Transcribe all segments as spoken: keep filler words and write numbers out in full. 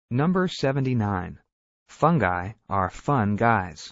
Number seventy-nine. Fungi are fun guys.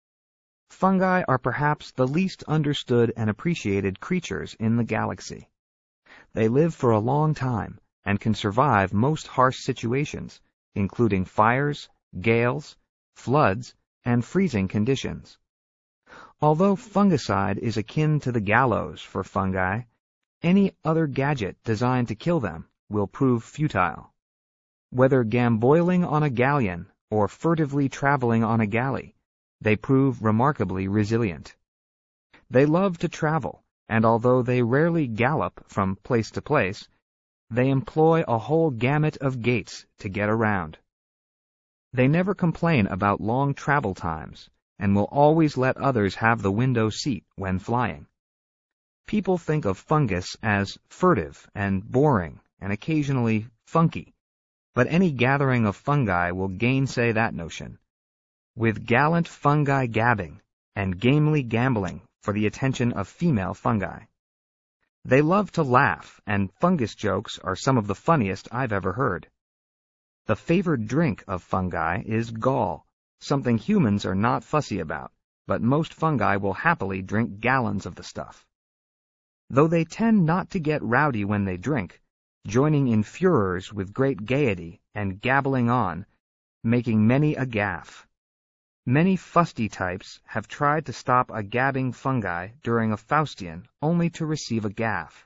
Fungi are perhaps the least understood and appreciated creatures in the galaxy. They live for a long time and can survive most harsh situations, including fires, gales, floods, and freezing conditions. Although fungicide is akin to the gallows for fungi, any other gadget designed to kill them will prove futile. Whether gamboiling on a galleon or furtively traveling on a galley, they prove remarkably resilient. They love to travel, and although they rarely gallop from place to place, they employ a whole gamut of gaits to get around. They never complain about long travel times, and will always let others have the window seat when flying. People think of fungus as furtive and boring and occasionally funky, but any gathering of fungi will gainsay that notion, with gallant fungi gabbing and gamely gambling for the attention of female fungi. They love to laugh, and fungus jokes are some of the funniest I've ever heard. The favored drink of fungi is gall, something humans are not fussy about, but most fungi will happily drink gallons of the stuff. Though they tend not to get rowdy when they drink, joining in furors with great gaiety and gabbling on, making many a gaffe. Many fusty types have tried to stop a gabbing fungi during a Faustian only to receive a gaffe.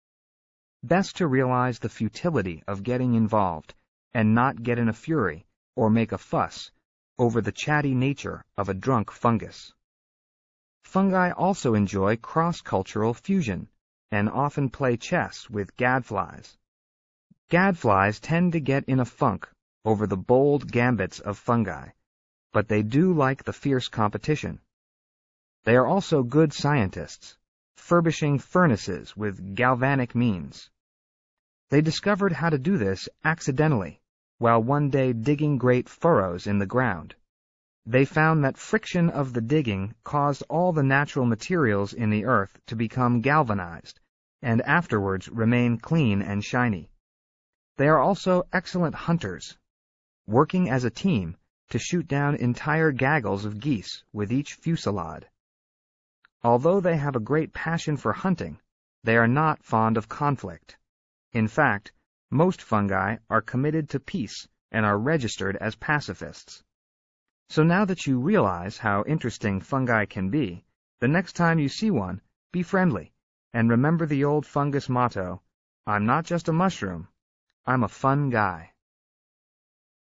Best to realize the futility of getting involved and not get in a fury or make a fuss over the chatty nature of a drunk fungus. Fungi also enjoy cross-cultural fusion and often play chess with gadflies. Gadflies tend to get in a funk over the bold gambits of fungi, but they do like the fierce competition. They are also good scientists, furbishing furnaces with galvanic means. They discovered how to do this accidentally, while one day digging great furrows in the ground. They found that friction of the digging caused all the natural materials in the earth to become galvanized, and afterwards remain clean and shiny. They are also excellent hunters, working as a team to shoot down entire gaggles of geese with each fusillade. Although they have a great passion for hunting, they are not fond of conflict. In fact, most fungi are committed to peace and are registered as pacifists. So now that you realize how interesting fungi can be, the next time you see one, be friendly, and remember the old fungus motto, "I'm not just a mushroom, I'm a fun guy."